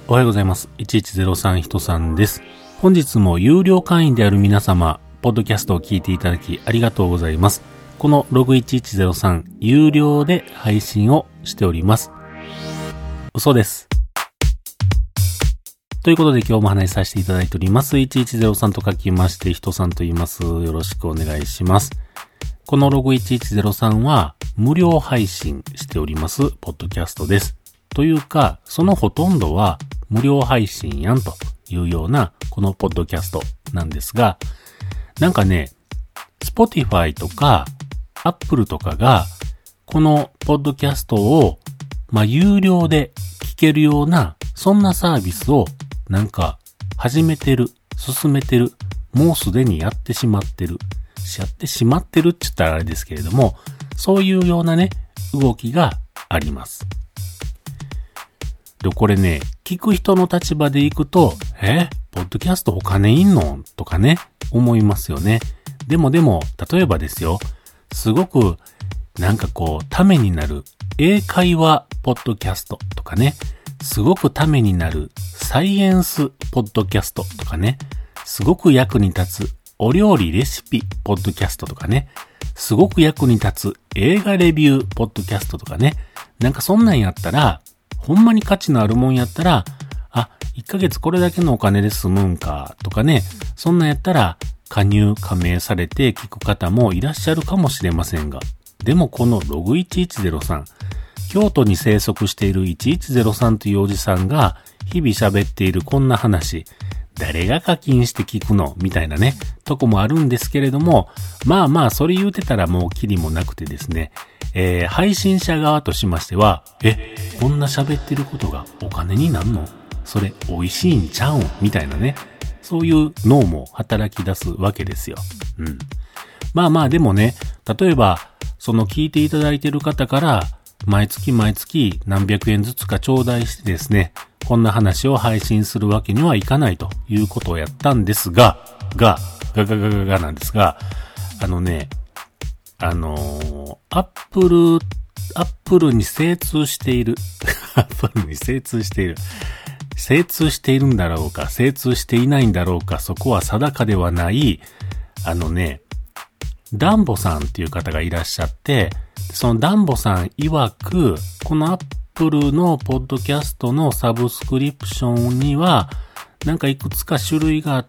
おはようございます。1103人さんです。本日も有料会員である皆様、ポッドキャストを聞いていただきありがとうございます。このログ1103、有料で配信をしております。嘘です。ということで今日も話しさせていただいております。1103と書きまして、人さんと言います。よろしくお願いします。このログ1103は無料配信しております、ポッドキャストです。というか、そのほとんどは無料配信やんというようなこのポッドキャストなんですが、なんかね、Spotify とか Apple とかがこのポッドキャストを有料で聞けるようなそんなサービスをなんか始めてる、進めてる、もうすでにやってしまってるって言ったらあれですけれども、そういうようなね、動きがあります。で、これね、聞く人の立場でいくと、ポッドキャストお金いんのとかね、思いますよね。でも、例えばですよ、すごく、なんかこう、ためになる、英会話ポッドキャストとかね、すごくためになる、サイエンスポッドキャストとかね、すごく役に立つ、お料理レシピポッドキャストとかね、すごく役に立つ、映画レビューポッドキャストとかね、なんかそんなんやったら、ほんまに価値のあるもんやったら、1ヶ月これだけのお金で済むんか、とかね、そんなんやったら、加盟されて聞く方もいらっしゃるかもしれませんが、でもこのログ1103、京都に生息している1103というおじさんが、日々喋っているこんな話、誰が課金して聞くのみたいなね、とこもあるんですけれども、それ言うてたらもうキリもなくてですね、配信者側としましては、こんな喋ってることがお金になんの？それ美味しいんちゃうん？みたいなね、そういう脳も働き出すわけですよ。でもね、例えば、その聞いていただいている方から、毎月何百円ずつか頂戴してですね、こんな話を配信するわけにはいかないということをやったんですが、なんですが、アップルに精通している精通しているんだろうか、精通していないんだろうか、そこは定かではない、ダンボさんっていう方がいらっしゃって、そのダンボさん曰く、このアップルのポッドキャストのサブスクリプションには、なんかいくつか種類があって、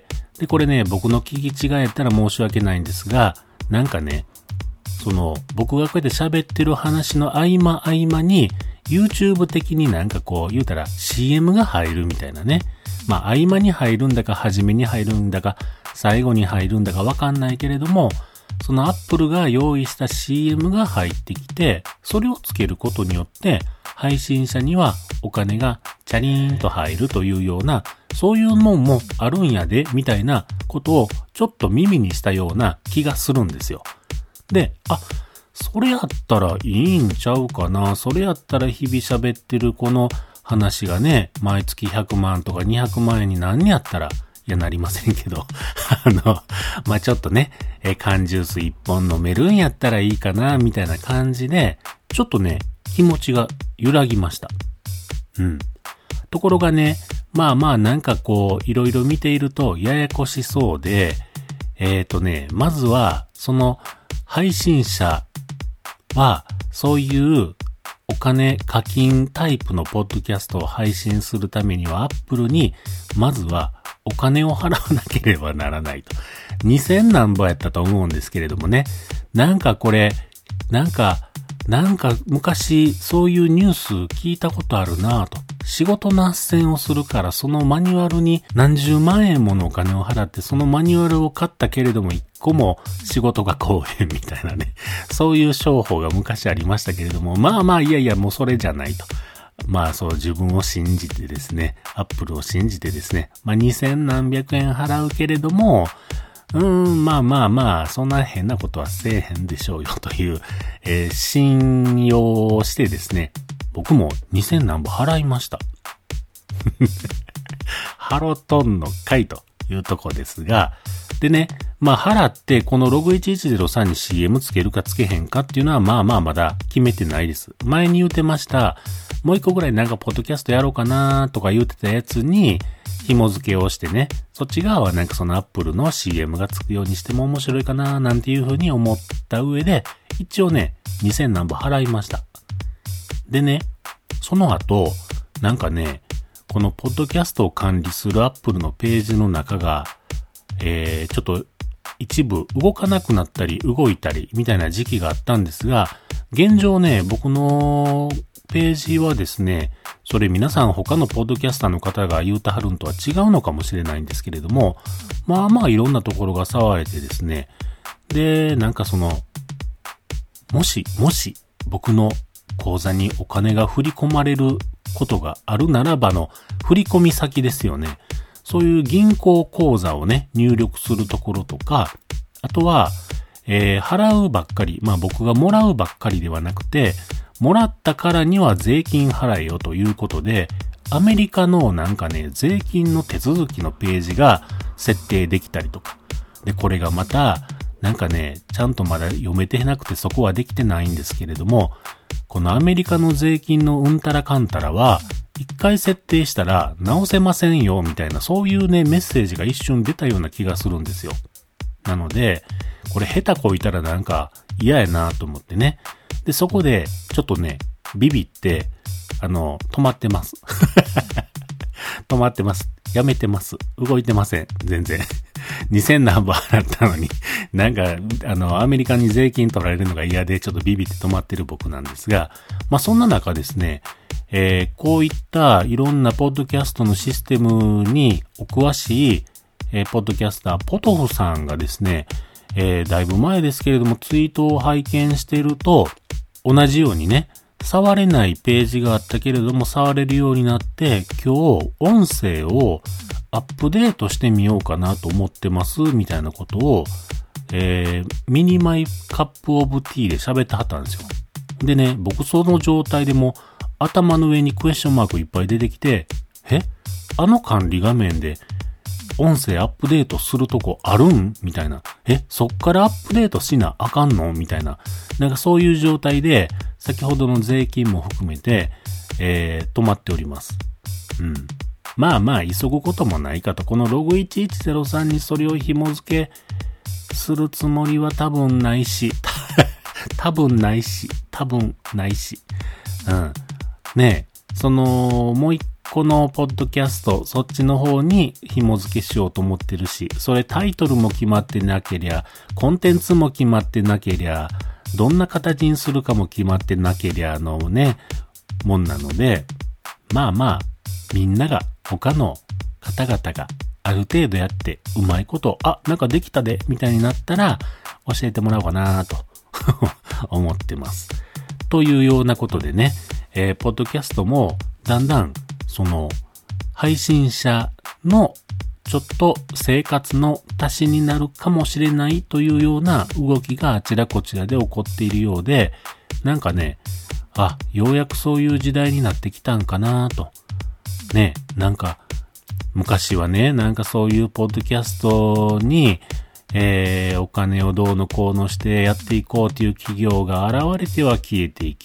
で、これね、僕の聞き違いやったら申し訳ないんですが、なんかね、僕がこうやって喋ってる話の合間に、YouTube 的になんかこう言うたら CM が入るみたいなね。合間に入るんだか、初めに入るんだか、最後に入るんだかわかんないけれども、その Apple が用意した CM が入ってきて、それをつけることによって、配信者にはお金がチャリーンと入るというような、そういうもんもあるんやで、みたいなことをちょっと耳にしたような気がするんですよ。で、それやったらいいんちゃうかな。それやったら日々喋ってるこの話がね、毎月100万とか200万円になんやったら、なりませんけど、ちょっとね、缶ジュース1本飲めるんやったらいいかな、みたいな感じで、ちょっとね、気持ちが揺らぎました。ところがね、なんかこう、いろいろ見ていると、ややこしそうで、まずは、その、配信者は、そういうお金課金タイプのポッドキャストを配信するためには、Apple に、まずはお金を払わなければならないと。2000何ぼやったと思うんですけれどもね。なんかこれ、なんか昔そういうニュース聞いたことあるなぁと。仕事の斡旋をするからそのマニュアルに何十万円ものお金を払ってそのマニュアルを買ったけれども一個も仕事が来へんみたいなね。そういう商法が昔ありましたけれども、いやもうそれじゃないと。そう自分を信じてですね、アップルを信じてですね、2000何百円払うけれども、そんな変なことはせえへんでしょうよという、信用をしてですね、僕も2000何ぼ払いました。ハロトンの会というとこですが、でね、 まあ払ってこのログ1103に CM つけるかつけへんかっていうのはまだ決めてないです。前に言うてました。もう一個ぐらいなんかポッドキャストやろうかなとか言うてたやつに紐付けをしてね、そっち側はなんかその Apple の CM がつくようにしても面白いかななんていう風に思った上で、一応ね、2000何本払いました。でね、その後、なんかね、このポッドキャストを管理する Apple のページの中が、ちょっと一部動かなくなったり動いたりみたいな時期があったんですが、現状ね、僕のページはですね、それ皆さん他のポッドキャスターの方が言うたはるんとは違うのかもしれないんですけれども、まあいろんなところが触れてですね、で、なんかその、もし僕の口座にお金が振り込まれることがあるならばの振り込み先ですよね。そういう銀行口座をね、入力するところとか、あとは、払うばっかり、まあ僕がもらうばっかりではなくて、もらったからには税金払えよということで、アメリカのなんかね、税金の手続きのページが設定できたりとか。で、これがまた、なんかね、ちゃんとまだ読めてなくてそこはできてないんですけれども、このアメリカの税金のうんたらかんたらは、一回設定したら直せませんよみたいな、そういうね、メッセージが一瞬出たような気がするんですよ。なので、これ下手こいたらなんか嫌やなと思ってね。で、そこでちょっとね、ビビって、止まってます。止まってます。やめてます。動いてません。全然。2000何本払ったのに、なんか、アメリカに税金取られるのが嫌で、ちょっとビビって止まってる僕なんですが、まあ、そんな中ですね、こういったいろんなポッドキャストのシステムにお詳しい、ポッドキャスター、ポトフさんがですね、だいぶ前ですけれども、ツイートを拝見していると、同じようにね、触れないページがあったけれども、触れるようになって、今日、音声をアップデートしてみようかなと思ってます、みたいなことを、ミニマイカップオブティーで喋ってはったんですよ。でね、僕その状態でも頭の上にクエスチョンマークいっぱい出てきて、あの管理画面で音声アップデートするとこあるんみたいな。そっからアップデートしなあかんのみたいな。なんかそういう状態で、先ほどの税金も含めて、止まっております。まあ、急ぐこともないかと。このログ1103にそれを紐付けするつもりは多分ないし。多分ないし。ねえ、もう一個のポッドキャスト、そっちの方に紐付けしようと思ってるし、それタイトルも決まってなけりゃ、コンテンツも決まってなけりゃ、どんな形にするかも決まってなけりゃのね、もんなので、まあ、みんなが、他の方々がある程度やって、うまいこと、なんかできたで、みたいになったら、教えてもらおうかなと思ってます。というようなことでね、ポッドキャストも、だんだん、配信者のちょっと生活の足しになるかもしれないというような動きがあちらこちらで起こっているようで、なんかね、ようやくそういう時代になってきたんかなと。ね、なんか、昔はね、なんかそういうポッドキャストに、お金をどうのこうのしてやっていこうという企業が現れては消えていき、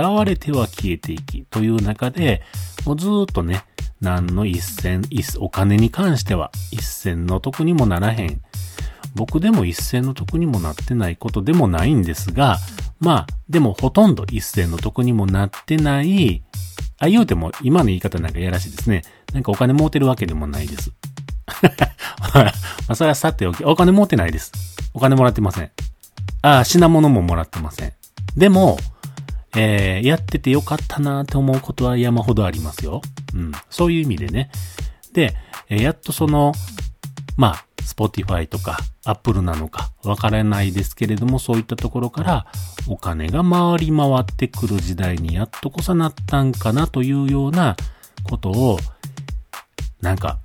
という中で、もうずーっとね、お金に関しては一銭の得にもならへん。僕でも一銭の得にもなってないことでもないんですが、でもほとんど一銭の得にもなってない、言うても今の言い方なんかやらしいですね。なんかお金儲てるわけでもないです。それはさておき、お金持ってないです。お金もらってません。品物ももらってません。でも、やっててよかったなーって思うことは山ほどありますよ。そういう意味でね。で、やっとSpotify とか Apple なのかわからないですけれども、そういったところからお金が回ってくる時代にやっとこそなったんかなというようなことを、なんか、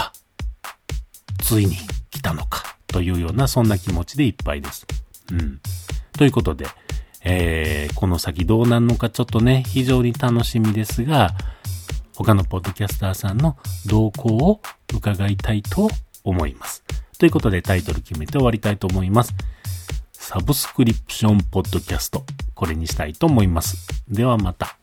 ついに来たのかというようなそんな気持ちでいっぱいです。ということで、この先どうなるのかちょっとね、非常に楽しみですが、他のポッドキャスターさんの動向を伺いたいと思います。 ということでタイトル決めて終わりたいと思います。サブスクリプションポッドキャスト。これにしたいと思います。ではまた。